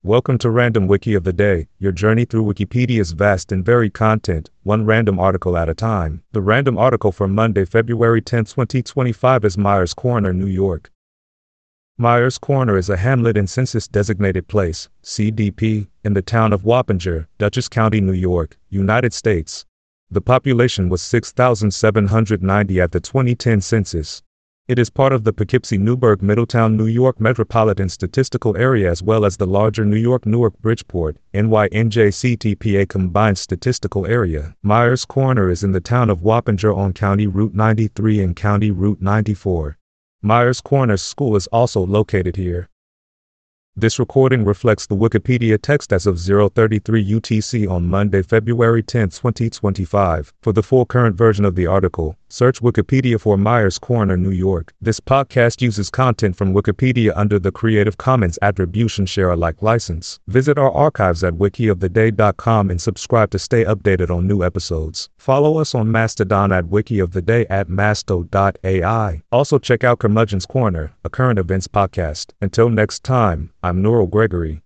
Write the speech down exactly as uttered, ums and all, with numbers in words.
Welcome to Random Wiki of the Day, your journey through Wikipedia's vast and varied content, one random article at a time. The random article for Monday, February tenth, twenty twenty-five is Myers Corner, New York. Myers Corner is a hamlet and census-designated place, C D P, in the town of Wappinger, Dutchess County, New York, United States. The population was six thousand seven hundred ninety at the twenty ten census. It is part of the Poughkeepsie-Newburgh-Middletown, New York Metropolitan Statistical Area as well as the larger New York-Newark-Bridgeport, N Y N J C T P A Combined Statistical Area. Myers Corner is in the town of Wappinger on County Route ninety-three and County Route ninety-four. Myers Corner School is also located here. This recording reflects the Wikipedia text as of zero thirty-three U T C on Monday, February tenth, twenty twenty-five. For the full current version of the article, search Wikipedia for Myers Corner, New York. This podcast uses content from Wikipedia under the Creative Commons Attribution Share Alike license. Visit our archives at wiki of the day dot com and subscribe to stay updated on new episodes. Follow us on Mastodon at wikioftheday at masto dot A I. Also check out Curmudgeon's Corner, a current events podcast. Until next time, I'm Nurul Gregory.